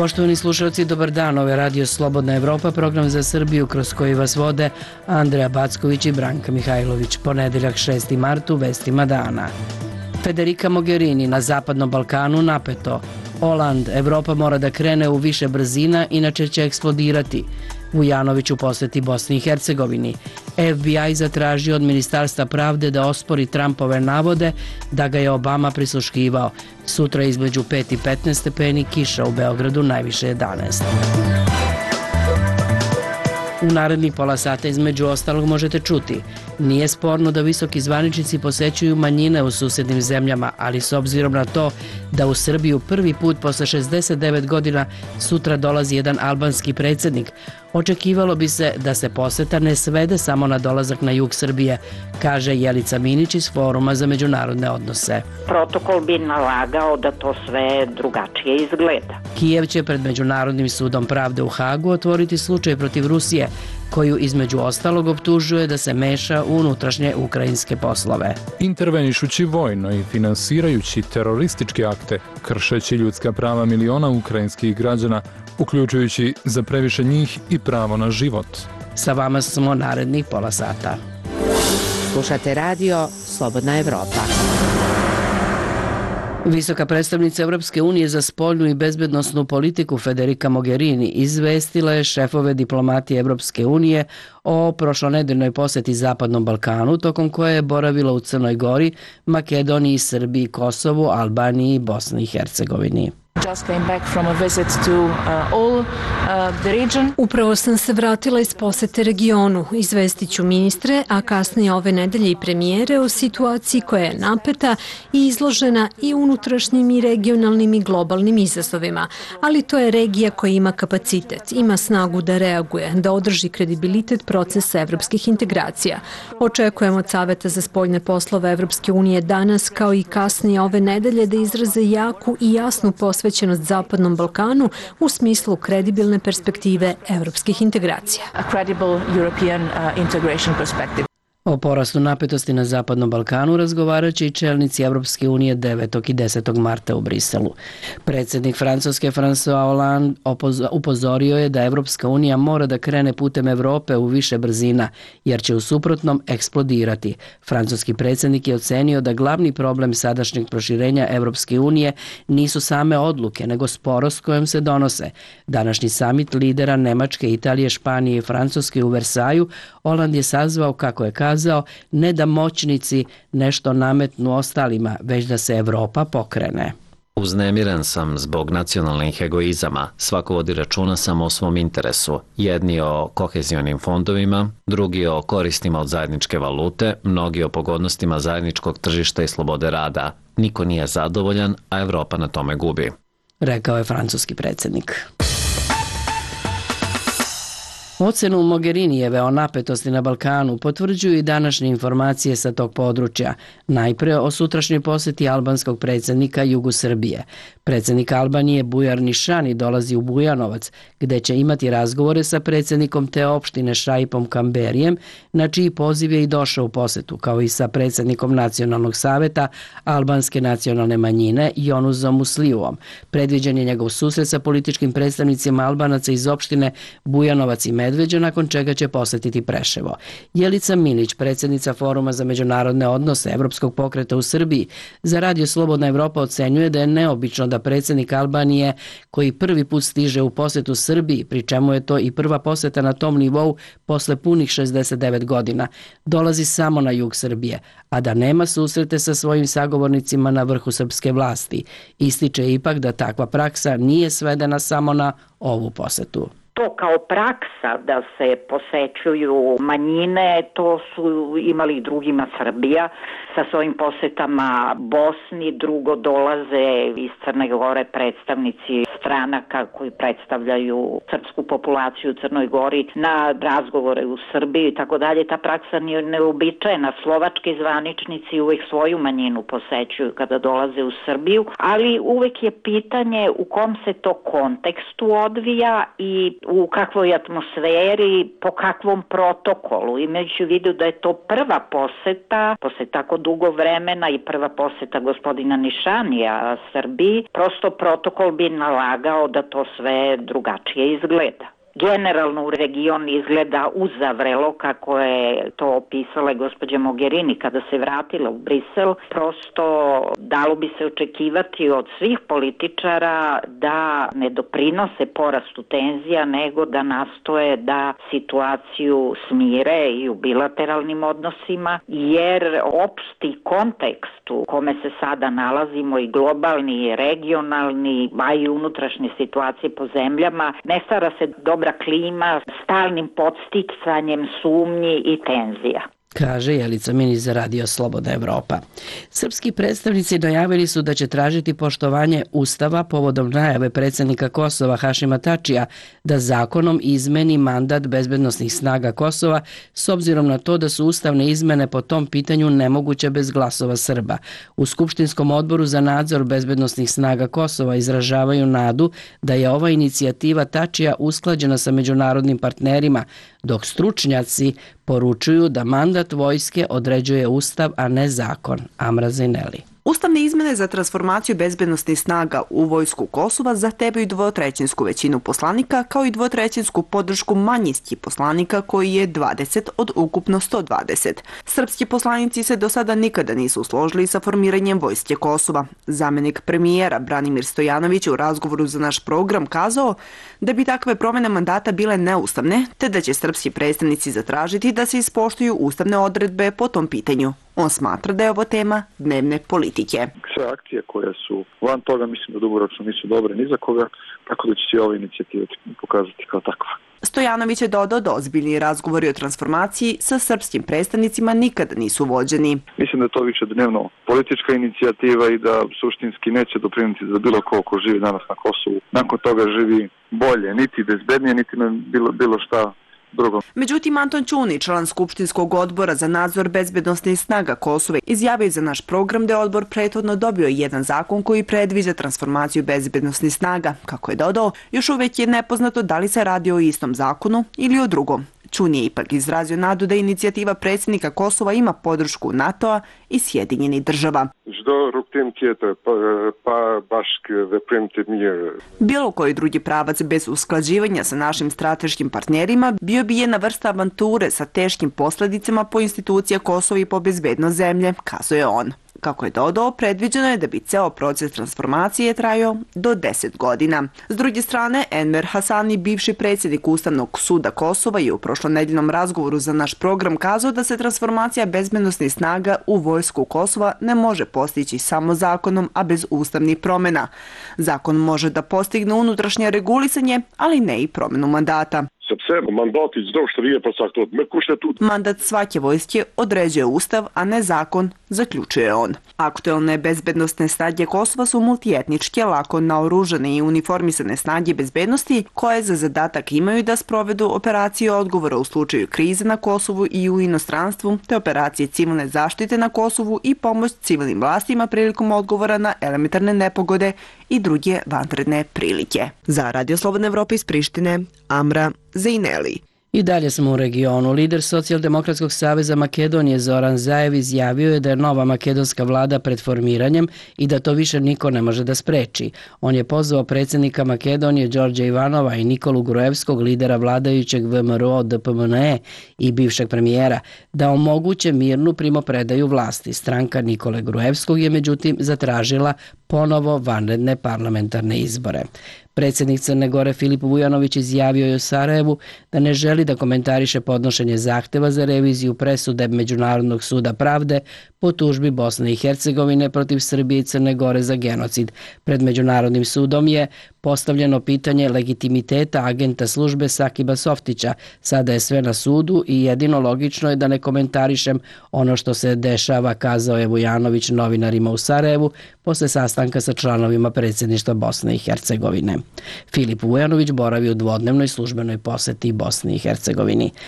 Poštovani slušalci, dobar dan. Ovo je Radio Slobodna Evropa, program za Srbiju kroz koji vas vode Andreja Backović i Branka Mihajlović. Ponedeljak 6. mart u vestima dana. Federica Mogherini, na Zapadnom Balkanu napeto. Oland, Evropa mora da krene u više brzina, inače će eksplodirati. Vujanović u poseti Bosni i Hercegovini. FBI zatražio od Ministarstva pravde da ospori Trumpove navode da ga je Obama prisluškivao. Sutra između 5 i 15 stepeni, kiša u Beogradu najviše 11. U narednih pola sata između ostalog možete čuti: nije sporno da visoki zvaničnici posećuju manjine u susednim zemljama, ali s obzirom na to da u Srbiju prvi put posle 69 godina sutra dolazi jedan albanski predsjednik, očekivalo bi se da se poseta ne svede samo na dolazak na jug Srbije, kaže Jelica Minić iz Foruma za međunarodne odnose. Protokol bi nalagao da to sve drugačije izgleda. Kijev će pred Međunarodnim sudom pravde u Hagu otvoriti slučaj protiv Rusije, koju između ostalog optužuje da se meša u unutrašnje ukrajinske poslove. Intervenišući vojno i finansirajući terorističke akte, kršeći ljudska prava miliona ukrajinskih građana, uključujući za previše njih i pravo na život. Sa vama smo narednih pola sata. Slušate radio Slobodna Evropa. Visoka predstavnica Europske unije za spoljnu i bezbednosnu politiku Federica Mogherini izvestila je šefove diplomatije Europske unije o prošlonedeljnoj poseti Zapadnom Balkanu, tokom koje je boravila u Crnoj Gori, Makedoniji, Srbiji, Kosovu, Albaniji i Bosni i Hercegovini. Upravo sam se vratila iz posete regionu. Izvestit ću ministre, a kasnije ove nedelje i premijere o situaciji koja je napeta i izložena i unutrašnjim i regionalnim i globalnim izazovima. Ali to je regija koja ima kapacitet, ima snagu da reaguje, da održi kredibilitet procesa evropskih integracija. Očekujemo od Saveta za spoljne poslove Evropske unije danas, kao i kasnije ove nedelje, da izraze jaku i jasnu posvećenost Zapadnom Balkanu u smislu kredibilne perspektive evropskih integracija. O porastu napetosti na Zapadnom Balkanu razgovarat će i čelnici Evropske unije 9. i 10. marta u Briselu. Predsjednik Francuske François Hollande upozorio je da Evropska unija mora da krene putem Evrope u više brzina, jer će u suprotnom eksplodirati. Francuski predsjednik je ocenio da glavni problem sadašnjeg proširenja Evropske unije nisu same odluke, nego sporost kojom se donose. Današnji samit lidera Nemačke, Italije, Španije i Francuske u Versaju Hollande je sazvao, kako je kazao, ne da moćnici nešto nametnu ostalima, već da se Evropa pokrene. Uznemiren sam zbog nacionalnih egoizama. Svako vodi računa samo o svom interesu. Jedni o kohezionim fondovima, drugi o koristima od zajedničke valute, mnogi o pogodnostima zajedničkog tržišta i slobode rada. Niko nije zadovoljan, a Evropa na tome gubi, rekao je francuski predsjednik. Ocenu Mogherinijeve o napetosti na Balkanu potvrđuju i današnje informacije sa tog područja. Najpre o sutrašnjoj posjeti albanskog predsjednika jugu Srbije. Predsjednik Albanije Bujar Nišani dolazi u Bujanovac, gde će imati razgovore sa predsjednikom te opštine Šaipom Kamberijem, na čiji poziv je i došao u posjetu, kao i sa predsjednikom Nacionalnog saveta albanske nacionalne manjine Jonuzom Musliuom. Predviđen je njegov susret sa političkim predstavnicima Albanaca iz opštine Bujanovac i Medveđa, nakon čega će posjetiti Preševo. Jelica Minić, predsjednica Foruma za međunarodne odnose Evropskog pokreta u Srbiji, za Radio Slobodna Evropa ocenjuje da je neobično da predsjednik Albanije, koji prvi put stiže u posjetu Srbiji, pri čemu je to i prva posjeta na tom nivou posle punih 69 godina, dolazi samo na jug Srbije, a da nema susrete sa svojim sagovornicima na vrhu srpske vlasti. Ističe ipak da takva praksa nije svedena samo na ovu posjetu. To kao praksa da se posećuju manjine, to su imali i drugima Srbija sa svojim posetama Bosni. Drugo, dolaze iz Crne Gore predstavnici stranaka koji predstavljaju srpsku populaciju u Crnoj Gori na razgovore u Srbiji i tako dalje. Ta praksa nije neobičajena. Slovački zvaničnici uvek svoju manjinu posećuju kada dolaze u Srbiju, ali uvek je pitanje u kom se to kontekstu odvija i u kakvoj atmosferi, po kakvom protokolu, imajući u vidu da je to prva poseta, posle tako dugo vremena i prva poseta gospodina Nišanija Srbiji, prosto protokol bi nalagao da to sve drugačije izgleda. Generalno u region izgleda uzavrelo, kako je to opisala gospođa Mogherini kada se vratila u Brisel. Prosto dalo bi se očekivati od svih političara da ne doprinose porastu tenzija, nego da nastoje da situaciju smire i u bilateralnim odnosima, jer opšti kontekst u kome se sada nalazimo, i globalni i regionalni, a i unutrašnje situacije po zemljama, ne stvara se dobra klima stalnim podsticanjem sumnji i tenzija. Kaže Jelica Minić za Radio Slobodna Evropa. Srpski predstavnici najavili su da će tražiti poštovanje Ustava povodom najave predsjednika Kosova Hašima Tačija da zakonom izmeni mandat bezbednosnih snaga Kosova, s obzirom na to da su ustavne izmene po tom pitanju nemoguće bez glasova Srba. U Skupštinskom odboru za nadzor bezbednosnih snaga Kosova izražavaju nadu da je ova inicijativa Tačija usklađena sa međunarodnim partnerima, dok stručnjaci poručuju da mandat vojske određuje Ustav, a ne zakon. Amra Zaineli. Ustavne izmene za transformaciju bezbednosnih snaga u vojsku Kosova zahtevaju dvotrećinsku većinu poslanika, kao i dvotrećinsku podršku manjinskih poslanika, koji je 20 od ukupno 120. Srpski poslanici se do sada nikada nisu složili sa formiranjem vojske Kosova. Zamenik premijera Branimir Stojanović u razgovoru za naš program kazao da bi takve promjene mandata bile neustavne, te da će srpski predstavnici zatražiti da se ispoštuju ustavne odredbe po tom pitanju. On smatra da je ovo tema dnevne politike. Sve akcije koje su van toga, mislim da dugoročno nisu dobre ni za koga, tako da će se ova inicijativa pokazati kao takva. Stojanović je dodao da ozbiljni razgovori o transformaciji sa srpskim predstavnicima nikada nisu vođeni. Mislim da je to više dnevno politička inicijativa i da suštinski neće doprinijeti za bilo ko živi danas na Kosovu. Nakon toga živi bolje, niti bezbednije, niti na bilo šta drugo. Međutim, Anton Ćuni, član Skupštinskog odbora za nadzor bezbednosnih snaga Kosova, izjavio za naš program da je odbor prethodno dobio jedan zakon koji predviđa transformaciju bezbednosnih snaga. Kako je dodao, još uvijek je nepoznato da li se radi o istom zakonu ili o drugom. Ćuni je ipak izrazio nadu da inicijativa predsjednika Kosova ima podršku NATO-a i Sjedinjenih država. Bilo koji drugi pravac bez usklađivanja sa našim strateškim partnerima bio bi jedna vrsta avanture sa teškim posljedicama po institucija Kosova i po bezbednost zemlje, kazuje on. Kako je dodao, predviđeno je da bi ceo proces transformacije trajao do 10 godina. S druge strane, Enver Hasani, bivši predsjednik Ustavnog suda Kosova, je u prošlonedjeljnom razgovoru za naš program kazao da se transformacija bezbednosnih snaga u vojsku Kosova ne može postići samo zakonom, a bez ustavnih promjena. Zakon može da postigne unutrašnje regulisanje, ali ne i promjenu mandata. Mandat svake vojske određuje Ustav, a ne zakon, zaključuje on. Aktuelne bezbednostne snage Kosova su multietničke, lako naoružane i uniformisane snage bezbednosti, koje za zadatak imaju da sprovedu operacije odgovora u slučaju krize na Kosovu i u inostranstvu, te operacije civilne zaštite na Kosovu i pomoć civilnim vlastima prilikom odgovora na elementarne nepogode i druge vanredne prilike. Za Radio Slobodna Evropa iz Prištine, Amra Zaineli. I dalje smo u regionu. Lider Socijaldemokratskog saveza Makedonije Zoran Zaev izjavio je da je nova makedonska vlada pred formiranjem i da to više niko ne može da spreči. On je pozvao predsjednika Makedonije Đorđa Ivanova i Nikolu Gruevskog, lidera vladajućeg VMRO DPMNE i bivšeg premijera, da omoguće mirnu primopredaju vlasti. Stranka Nikole Gruevskog je međutim zatražila ponovo vanredne parlamentarne izbore. Predsjednik Crne Gore Filip Vujanović izjavio je u Sarajevu da ne želi da komentariše podnošenje zahteva za reviziju presude Međunarodnog suda pravde po tužbi Bosne i Hercegovine protiv Srbije i Crne Gore za genocid. Pred Međunarodnim sudom je postavljeno pitanje legitimiteta agenta službe Sakiba Softića. Sada je sve na sudu i jedino logično je da ne komentarišem ono što se dešava, kazao je Vujanović novinarima u Sarajevu posle sastanka sa članovima predsjedništva Bosne i Hercegovine. Filip Vujanović boravi u dvodnevnoj službenoj poseti Bosni i Hercegovini.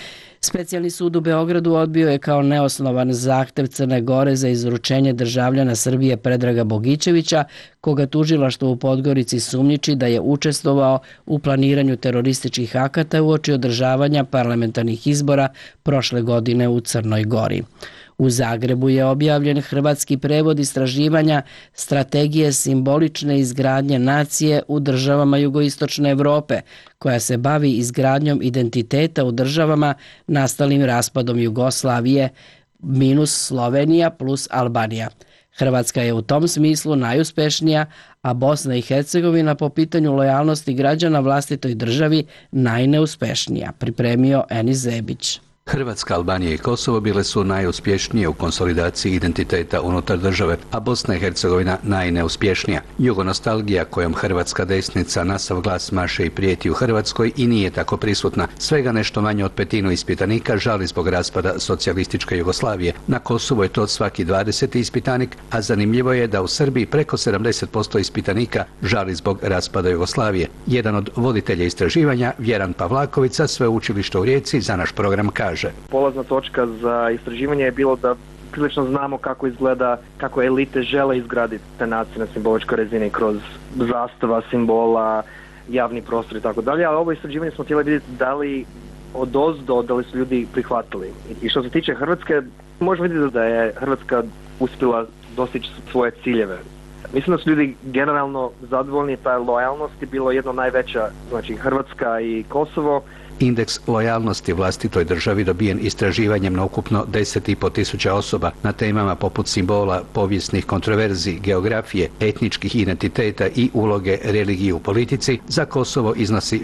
Specijalni sud u Beogradu odbio je kao neosnovan zahtev Crne Gore za izručenje državljana Srbije Predraga Bogićevića, koga tužilaštvo u Podgorici sumnjiči da je učestvovao u planiranju terorističkih akata uoči održavanja parlamentarnih izbora prošle godine u Crnoj Gori. U Zagrebu je objavljen hrvatski prevod istraživanja Strategije simbolične izgradnje nacije u državama jugoistočne Evrope, koja se bavi izgradnjom identiteta u državama nastalim raspadom Jugoslavije minus Slovenija plus Albanija. Hrvatska je u tom smislu najuspešnija, a Bosna i Hercegovina po pitanju lojalnosti građana vlastitoj državi najneuspešnija, pripremio Enis Zebić. Hrvatska, Albanija i Kosovo bile su najuspješnije u konsolidaciji identiteta unutar države, a Bosna i Hercegovina najneuspješnija. Jugonostalgija kojom hrvatska desnica na sav glas maše i prijeti u Hrvatskoj i nije tako prisutna. Svega nešto manje od petinu ispitanika žali zbog raspada socijalističke Jugoslavije. Na Kosovu je to svaki 20. ispitanik, a zanimljivo je da u Srbiji preko 70% ispitanika žali zbog raspada Jugoslavije. Jedan od voditelja istraživanja, Vjeran Pavlaković sa Sveučilišta u Rijeci, za naš program kaže: polazna točka za istraživanje je bilo da prilično znamo kako izgleda, kako elite žele izgraditi te nacije na simboličkoj razini kroz zastava, simbola, javni prostor i tako dalje, ali ovo istraživanje smo htjeli vidjeti da li odozdo, da li su ljudi prihvatili. I što se tiče Hrvatske, možemo vidjeti da je Hrvatska uspjela dostići svoje ciljeve. Mislim da su ljudi generalno zadovoljni, ta lojalnost je bilo jedno najveća, znači Hrvatska i Kosovo. Indeks lojalnosti vlastitoj državi dobijen istraživanjem na ukupno 10.500 osoba na temama poput simbola, povijesnih kontroverzi, geografije, etničkih identiteta i uloge religije u politici, za Kosovo iznosi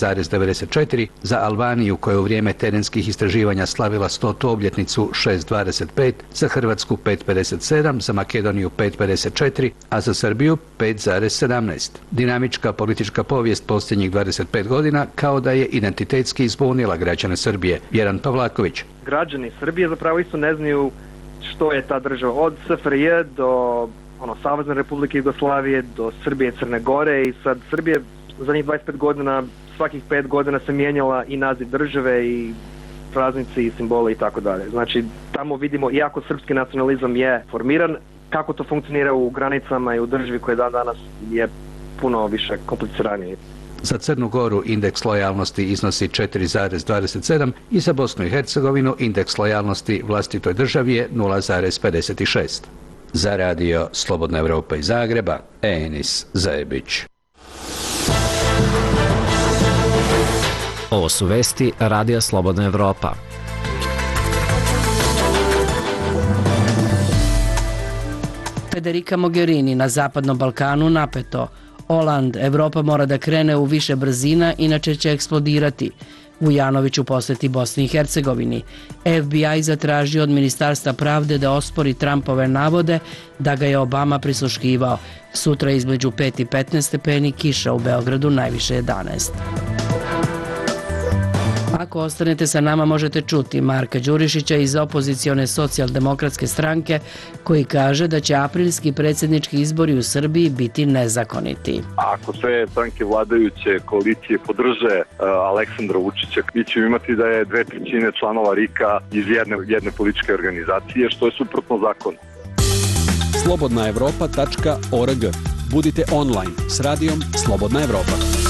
6,94, za Albaniju koja je u vrijeme terenskih istraživanja slavila 100. obljetnicu 6,25, za Hrvatsku 5,57, za Makedoniju 5,54, a za Srbiju 5,17. Dinamička politička povijest posljednjih 25 godina kao da je identitetski izbunila građane Srbije. Vjeran Pavlaković. Građani Srbije zapravo isto ne znaju što je ta država, od SFRJ do Savezne Republike Jugoslavije do Srbije i Crne Gore, i sad Srbije zadnjih 25 godina, svakih 5 godina se mijenjala i naziv države i praznici i simbole i tako dalje. Znači tamo vidimo, iako srpski nacionalizam je formiran, kako to funkcionira u granicama i u državi koja danas je puno više kompliciranije. Za Crnu Goru indeks lojalnosti iznosi 4,27 i za Bosnu i Hercegovinu indeks lojalnosti vlastitoj državi je 0,56. Za radio Slobodna Evropa iz Zagreba, Enis Zebić. Ovo su vesti Radija Slobodna Evropa. Federica Mogherini na Zapadnom Balkanu napeto. Oland, Evropa mora da krene u više brzina, inače će eksplodirati. Vujanović u posjeti Bosni i Hercegovini. FBI zatražio od Ministarstva pravde da ospori Trumpove navode da ga je Obama prisluškivao. Sutra između 5 i 15 stepeni, kiša u Beogradu najviše 11. Ako ostanete sa nama možete čuti Marka Đurišića iz opozicione socijaldemokratske stranke koji kaže da će aprilski predsjednički izbori u Srbiji biti nezakoniti. Ako sve stranke vladajuće koalicije podrže Aleksandra Vučića, mi ćemo imati da je 2/3 članova RIK-a iz jedne političke organizacije, što je suprotno zakonu. slobodnaevropa.org. Budite online s radijom Slobodna Evropa.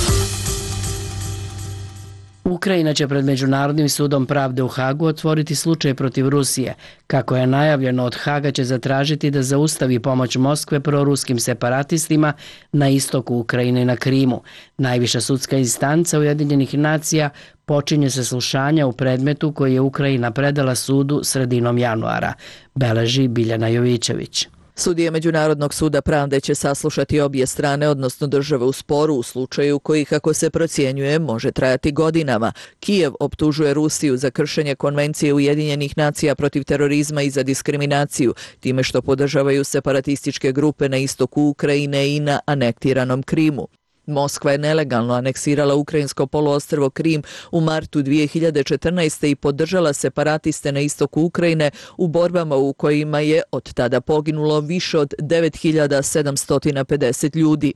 Ukrajina će pred Međunarodnim sudom pravde u Hagu otvoriti slučaj protiv Rusije. Kako je najavljeno, od Haga će zatražiti da zaustavi pomoć Moskve proruskim separatistima na istoku Ukrajine i na Krimu. Najviša sudska instanca Ujedinjenih nacija počinje se slušanja u predmetu koji je Ukrajina predala sudu sredinom januara, beleži Biljana Jovićević. Sudije Međunarodnog suda pravde će saslušati obje strane, odnosno države u sporu, u slučaju koji, kako se procjenjuje, može trajati godinama. Kijev optužuje Rusiju za kršenje konvencije Ujedinjenih nacija protiv terorizma i za diskriminaciju, time što podržavaju separatističke grupe na istoku Ukrajine i na anektiranom Krimu. Moskva je nelegalno aneksirala ukrajinsko poluostrvo Krim u martu 2014. i podržala separatiste na istoku Ukrajine u borbama u kojima je od tada poginulo više od 9750 ljudi.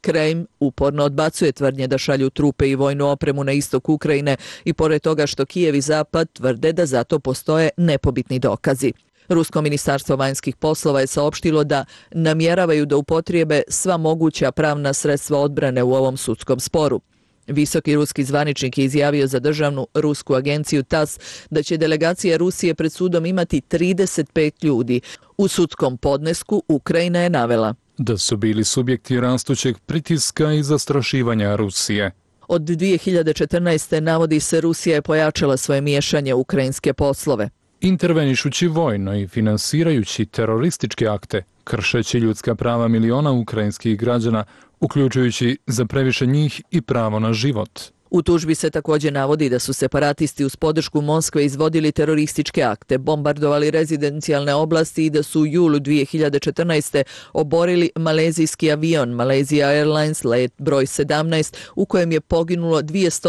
Kreml uporno odbacuje tvrdnje da šalju trupe i vojnu opremu na istok Ukrajine i pored toga što Kijev i Zapad tvrde da za to postoje nepobitni dokazi. Rusko ministarstvo vanjskih poslova je saopštilo da namjeravaju da upotrijebe sva moguća pravna sredstva odbrane u ovom sudskom sporu. Visoki ruski zvaničnik je izjavio za državnu rusku agenciju TASS da će delegacija Rusije pred sudom imati 35 ljudi. U sudskom podnesku Ukrajina je navela da su bili subjekti rastućeg pritiska i zastrašivanja Rusije. Od 2014. navodi se Rusija je pojačala svoje miješanje u ukrajinske poslove. Intervenišući vojno i finansirajući terorističke akte, kršeći ljudska prava miliona ukrajinskih građana, uključujući za previše njih i pravo na život. U tužbi se također navodi da su separatisti uz podršku Moskve izvodili terorističke akte, bombardovali rezidencijalne oblasti i da su u julu 2014. oborili malezijski avion Malaysia Airlines let broj 17 u kojem je poginulo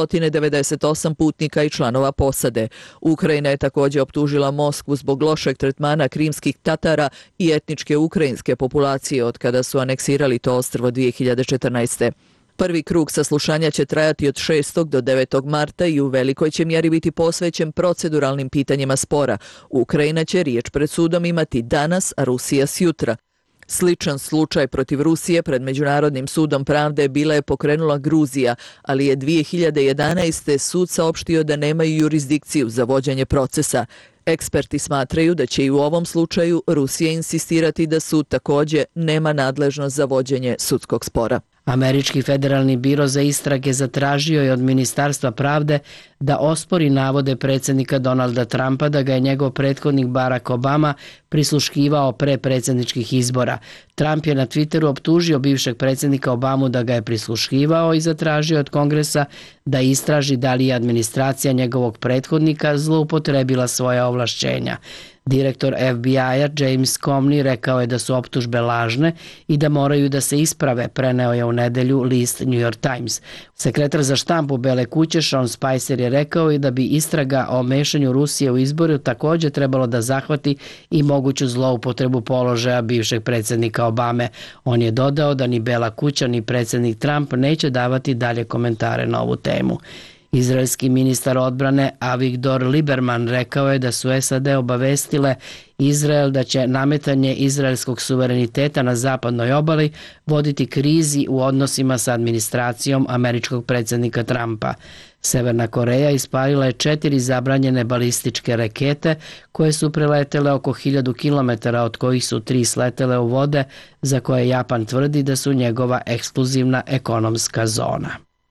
298 putnika i članova posade. Ukrajina je također optužila Moskvu zbog lošeg tretmana krimskih Tatara i etničke ukrajinske populacije od kada su aneksirali to ostrvo 2014. Prvi krug saslušanja će trajati od 6. do 9. marta i u velikoj će mjeri biti posvećen proceduralnim pitanjima spora. Ukrajina će riječ pred sudom imati danas, a Rusija sjutra. Sličan slučaj protiv Rusije pred Međunarodnim sudom pravde bila je pokrenula Gruzija, ali je 2011. sud saopštio da nemaju jurisdikciju za vođenje procesa. Eksperti smatraju da će i u ovom slučaju Rusija insistirati da sud također nema nadležnost za vođenje sudskog spora. Američki federalni biro za istrage zatražio je od Ministarstva pravde da ospori navode predsjednika Donalda Trumpa da ga je njegov prethodnik Barack Obama prisluškivao pre predsjedničkih izbora. Trump je na Twitteru optužio bivšeg predsjednika Obamu da ga je prisluškivao i zatražio od Kongresa da istraži da li je administracija njegovog prethodnika zloupotrebila svoja ovlašćenja. Direktor FBI-a James Comey rekao je da su optužbe lažne i da moraju da se isprave, preneo je u nedelju list New York Times. Sekretar za štampu Bele kuće Sean Spicer je rekao i da bi istraga o mešanju Rusije u izboru također trebalo da zahvati i moguću zloupotrebu položaja bivšeg predsjednika Obame. On je dodao da ni Bela kuća ni predsjednik Trump neće davati dalje komentare na ovu temu. Izraelski ministar odbrane Avigdor Lieberman rekao je da su SAD obavestile Izrael da će nametanje izraelskog suvereniteta na zapadnoj obali voditi krizi u odnosima sa administracijom američkog predsjednika Trumpa. Severna Koreja ispalila je 4 zabranjene balističke rakete koje su preletele oko 1000 km, od kojih su 3 sletele u vode za koje Japan tvrdi da su njegova ekskluzivna ekonomska zona.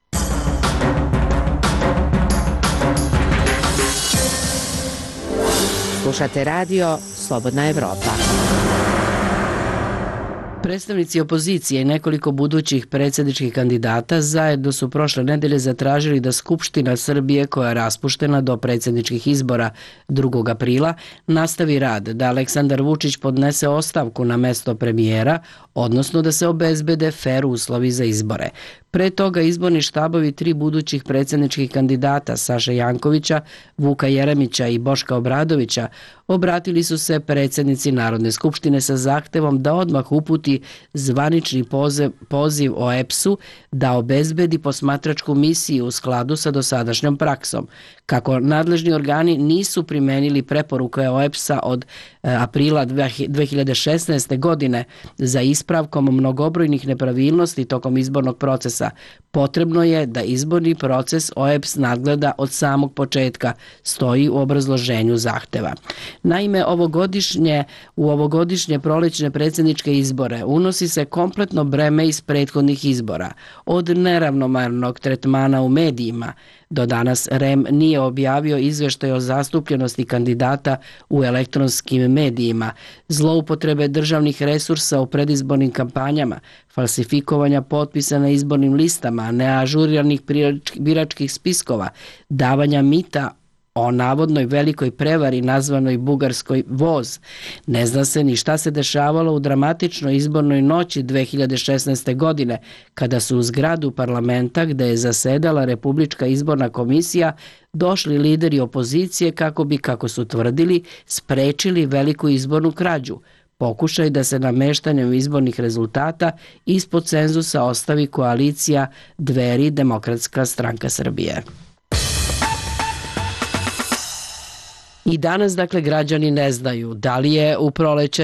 Slušate radio Slobodna Evropa. Predstavnici opozicije i nekoliko budućih predsjedničkih kandidata zajedno su prošle nedelje zatražili da Skupština Srbije, koja je raspuštena do predsjedničkih izbora 2. aprila, nastavi rad, da Aleksandar Vučić podnese ostavku na mesto premijera, odnosno da se obezbede fer uslovi za izbore. Pre toga izborni štabovi 3 budućih predsjedničkih kandidata Saše Jankovića, Vuka Jeremića i Boška Obradovića obratili su se predsjednici Narodne skupštine sa zahtevom da odmah uputi zvanični poziv OEBS-u da obezbedi posmatračku misiju u skladu sa dosadašnjom praksom. Kako nadležni organi nisu primenili preporuke OEBS-a od aprila 2016. godine za ispravkom mnogobrojnih nepravilnosti tokom izbornog procesa, potrebno je da izborni proces OEBS nadgleda od samog početka, stoji u obrazloženju zahteva. Naime, u ovogodišnje prolećne predsjedničke izbore unosi se kompletno breme iz prethodnih izbora, od neravnomernog tretmana u medijima. Do danas REM nije objavio izvještaj o zastupljenosti kandidata u elektronskim medijima, zloupotrebe državnih resursa u predizbornim kampanjama, falsifikovanja potpisa na izbornim listama, neažuriranih biračkih spiskova, davanja mita o navodnoj velikoj prevari nazvanoj Bugarskoj voz. Ne zna se ni šta se dešavalo u dramatičnoj izbornoj noći 2016. godine, kada su u zgradu parlamenta, gde je zasedala Republička izborna komisija, došli lideri opozicije kako bi, kako su tvrdili, sprečili veliku izbornu krađu. pokušaj da se nameštanjem izbornih rezultata ispod cenzusa ostavi koalicija Dveri Demokratska stranka Srbije. I danas, dakle, građani ne znaju da li je u proleće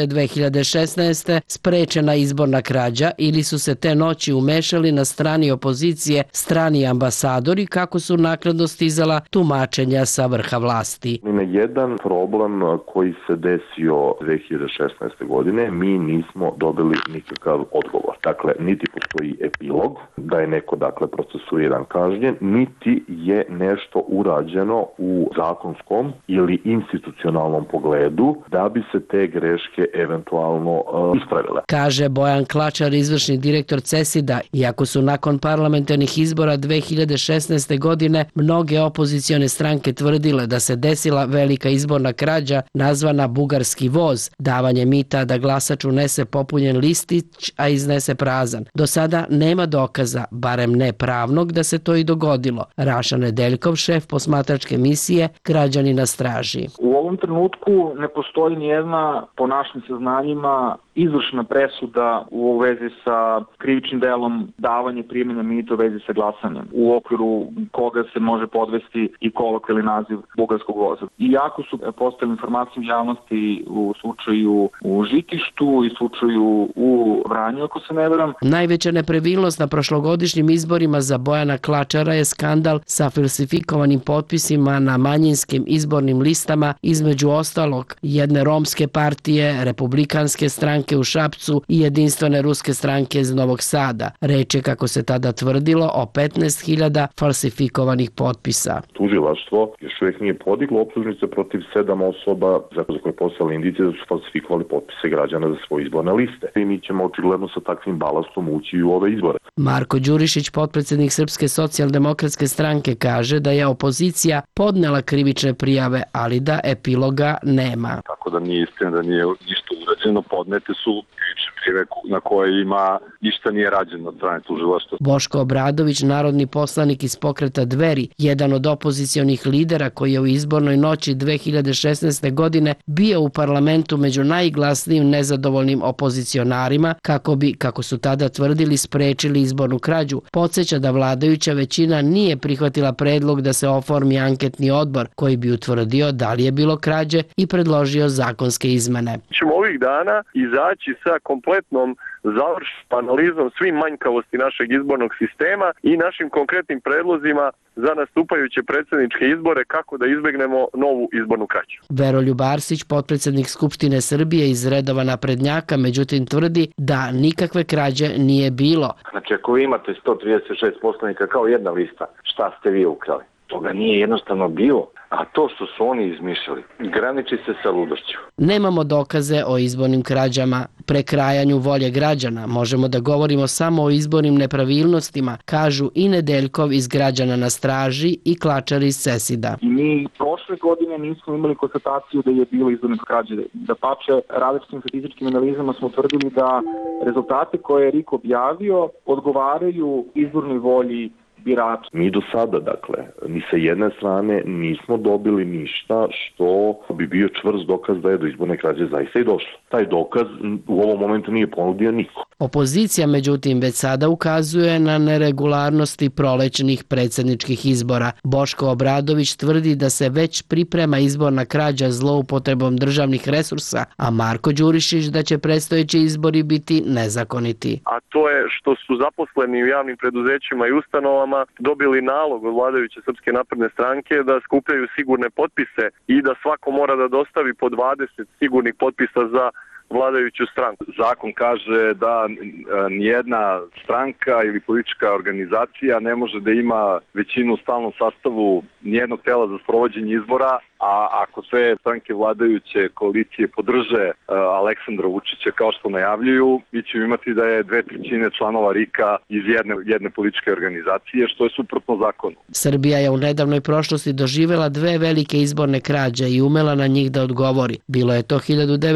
2016. sprečena izborna krađa ili su se te noći umešali na strani opozicije strani ambasadori kako su naknadno stizala tumačenja sa vrha vlasti. Na jedan problem koji se desio 2016. godine mi nismo dobili nikakav odgovor. Dakle, niti postoji epilog da je neko procesuiran, kažnjen, niti je nešto urađeno u zakonskom ili institucionalnom pogledu da bi se te greške eventualno ispravile. Kaže Bojan Klačar, izvršni direktor CESID-a, iako su nakon parlamentarnih izbora 2016. godine mnoge opozicione stranke tvrdile da se desila velika izborna krađa nazvana bugarski voz, davanje mita da glasač unese popunjen listić, a iznese prazan. Do sada nema dokaza, barem ne pravnog, da se to i dogodilo. Raša Nedeljkov, šef posmatračke misije Građani na straži. U ovom trenutku ne postoji nijedna, po našim saznanjima, izvršna presuda u vezi sa krivičnim delom davanje primanja mita u vezi sa glasanjem, u okviru koga se može podvesti i kolokvijalni naziv bugarskog voza. Iako su postavili informacije javnosti u slučaju u Žitištu i slučaju u Vranju, ako se ne veram. Najveća nepravilnost na prošlogodišnjim izborima za Bojana Klačara je skandal sa falsifikovanim potpisima na manjinskim izbornim listama, između ostalog jedne romske partije, republikanske stranke u Šapcu i jedinstvene ruske stranke iz Novog Sada. Reč je, kako se tada tvrdilo, o 15.000 falsifikovanih potpisa. Tužilaštvo još uvijek nije podiglo optužnice protiv 7 osoba za koje poslali indicije da su falsifikovali potpise građana za svoje izborne liste. I mi ćemo očigledno sa takvim balastom ući u ove izbore. Marko Đurišić, potpredsjednik Srpske socijaldemokratske stranke, kaže da je opozicija podnela krivične prijave, ali da epiloga nema. Tako da nije istina da nije ništa urađeno, podnete su krivične prijave na koje ima ništa nije rađeno od strane tužilaštva. Boško Obradović, narodni poslanik iz pokreta Dveri, jedan od opozicionih lidera koji je u izbornoj noći 2016. godine bio u parlamentu među najglasnijim nezadovoljnim opozicionarima kako bi, kako su tada tvrdili, sprečili izbornu krađu, podsjeća da vladajuća većina nije prihvatila predlog da se oformi anketni odbor koji bi utvrdio da li je bilo krađe i predložio zakonske izmene. Ćemo ovih dana izaći sa kompletnom završnom analizom svih manjkavosti našeg izbornog sistema i našim konkretnim predlozima za nastupajuće predsjedničke izbore kako da izbegnemo novu izbornu krađu. Veroljub Arsić, potpredsjednik Skupštine Srbije iz redova naprednjaka, međutim tvrdi da nikakve krađe nije bilo. Znači, ako vi imate 136 poslanika kao jedna lista, šta ste vi ukrali? Toga nije jednostavno bilo. A to što su oni izmišljali, graniči se sa ludošću. Nemamo dokaze o izbornim krađama, prekrajanju volje građana. Možemo da govorimo samo o izbornim nepravilnostima, kažu i Nedeljkov iz Građana na straži i Klačar iz CESID-a. Mi prošle godine nismo imali konstataciju da je bilo izborne krađe. Da pače, različitim statističkim analizama smo utvrdili da rezultate koje je RIK objavio odgovaraju izbornoj volji birača. Mi do sada, ni sa jedne strane nismo dobili ništa što bi bio čvrst dokaz da je do izborne krađe zaista i došlo. Taj dokaz u ovom momentu nije ponudio niko. Opozicija, međutim, već sada ukazuje na neregularnosti prolećnih predsjedničkih izbora. Boško Obradović tvrdi da se već priprema izborna krađa zloupotrebom državnih resursa, a Marko Đurišić da će predstojeći izbori biti nezakoniti. A to je što su zaposleni u javnim preduzećima i ustanovama dobili nalog od vladajuće Srpske napredne stranke da skupljaju sigurne potpise i da svako mora da dostavi po 20 sigurnih potpisa za vladajuću stranku. Zakon kaže da nijedna stranka ili politička organizacija ne može da ima većinu u stalnom sastavu nijednog tela za sprovođenje izbora, a ako sve stranke vladajuće koalicije podrže Aleksandra Vučića kao što najavljuju, mi ćemo imati da je 2/3 članova RIK-a iz jedne političke organizacije, što je suprotno zakonu. Srbija je u nedavnoj prošlosti doživela 2 velike izborne krađe i umela na njih da odgovori. Bilo je to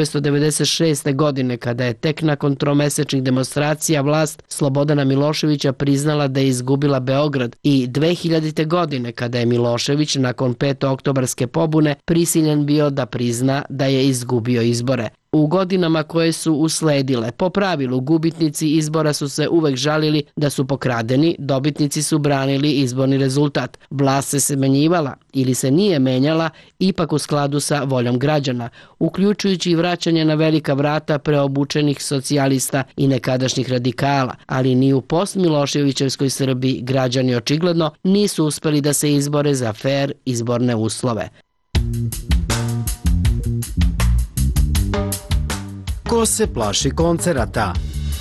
1996. godine kada je tek nakon tromesečnih demonstracija vlast Slobodana Miloševića priznala da je izgubila Beograd i 2000. godine kada je Milošević nakon 5. oktobarske pobune prisiljen bio da prizna da je izgubio izbore. U godinama koje su usledile, po pravilu gubitnici izbora su se uvek žalili da su pokradeni, dobitnici su branili izborni rezultat. Vlast se smenjivala ili se nije menjala, ipak u skladu sa voljom građana, uključujući i vraćanje na velika vrata preobučenih socijalista i nekadašnjih radikala, ali ni u post-Miloševićevskoj Srbiji građani očigledno nisu uspeli da se izbore za fer izborne uslove. Ko se plaši koncerata?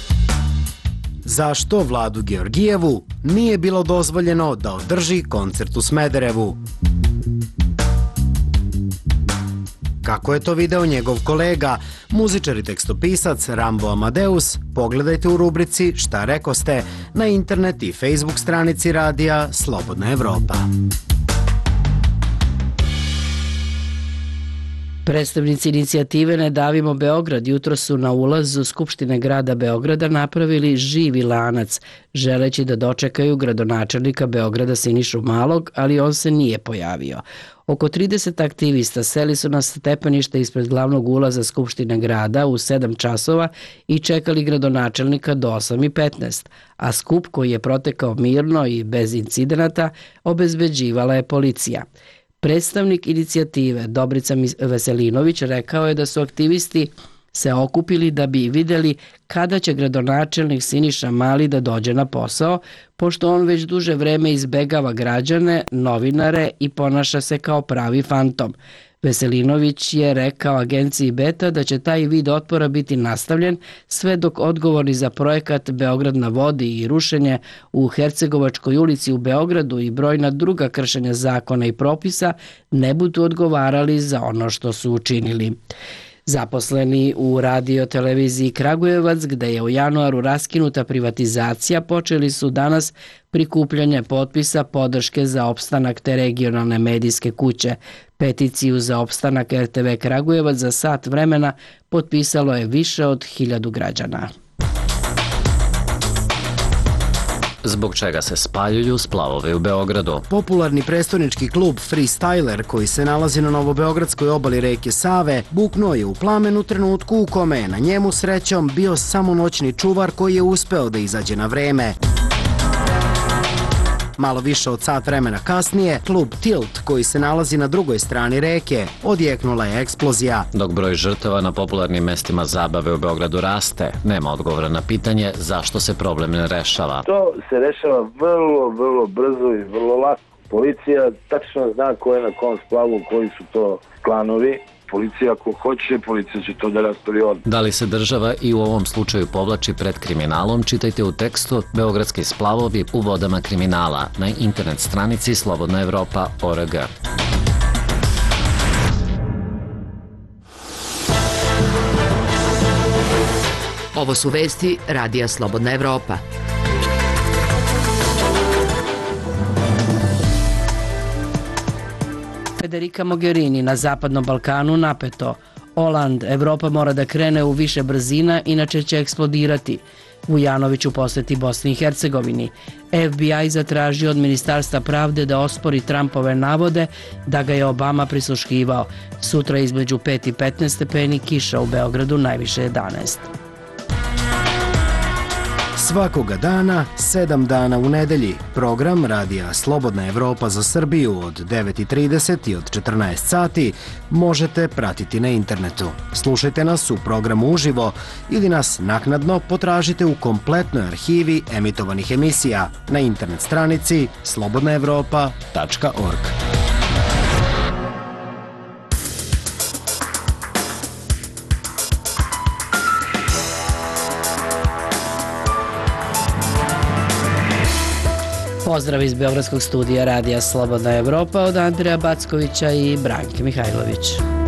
Zašto Vladu Georgijevu nije bilo dozvoljeno da održi koncert u Smederevu? Kako je to video njegov kolega, muzičar i tekstopisac Rambo Amadeus, pogledajte u rubrici Šta rekoste na internet i Facebook stranici radija Slobodna Evropa. Predstavnici inicijative Ne davimo Beograd jutro su na ulazu Skupštine grada Beograda napravili živi lanac, želeći da dočekaju gradonačelnika Beograda Sinišu Malog, ali on se nije pojavio. Oko 30 aktivista seli su na stepenište ispred glavnog ulaza Skupštine grada u 7 časova i čekali gradonačelnika do 8:15, a skup koji je protekao mirno i bez incidenata obezbeđivala je policija. Predstavnik inicijative Dobrica Veselinović rekao je da su aktivisti se okupili da bi videli kada će gradonačelnik Siniša Mali da dođe na posao, pošto on već duže vreme izbegava građane, novinare i ponaša se kao pravi fantom. Veselinović je rekao agenciji Beta da će taj vid otpora biti nastavljen sve dok odgovorni za projekat Beograd na vodi i rušenje u Hercegovačkoj ulici u Beogradu i brojna druga kršenja zakona i propisa ne budu odgovarali za ono što su učinili. Zaposleni u radio-televiziji Kragujevac, gde je u januaru raskinuta privatizacija, počeli su danas prikupljanje potpisa podrške za opstanak te regionalne medijske kuće. Peticiju za opstanak RTV Kragujevac za sat vremena potpisalo je više od 1000 građana. Zbog čega se spaljuju splavovi u Beogradu? Popularni prestonički klub Freestyler, koji se nalazi na novobeogradskoj obali reke Save, buknuo je u plamen u trenutku u kome je na njemu srećom bio samo noćni čuvar koji je uspeo da izađe na vreme. Malo više od sat vremena kasnije, klub Tilt, koji se nalazi na drugoj strani reke, odjeknula je eksplozija. Dok broj žrtava na popularnim mestima zabave u Beogradu raste, nema odgovora na pitanje zašto se problem ne rešava. To se rešava vrlo brzo i vrlo lako. Policija tačno zna ko je na kom splavu, koji su to klanovi. Policija ako hoće, policija će to da raspravi odmah. Da li se država i u ovom slučaju povlači pred kriminalom, čitajte u tekstu Beogradski splavovi u vodama kriminala na internet stranici slobodnaevropa.org. Ovo su vesti Radija Slobodna Evropa. Federica Mogherini na Zapadnom Balkanu napeto. Oland, Evropa mora da krene u više brzina, inače će eksplodirati. Vujanović u poseti Bosni i Hercegovini. FBI zatražio od Ministarstva pravde da ospori Trumpove navode da ga je Obama prisluškivao. Sutra između 5 i 15 stepeni, kiša u Beogradu najviše 11. Svakoga dana, 7 dana u nedelji, program Radija Slobodna Evropa za Srbiju od 9:30 i od 14 sati možete pratiti na internetu. Slušajte nas u programu uživo ili nas naknadno potražite u kompletnoj arhivi emitovanih emisija na internet stranici slobodnaevropa.org. Pozdrav iz Beogradskog studija Radija Slobodna Evropa od Andreja Backovića i Branke Mihajlović.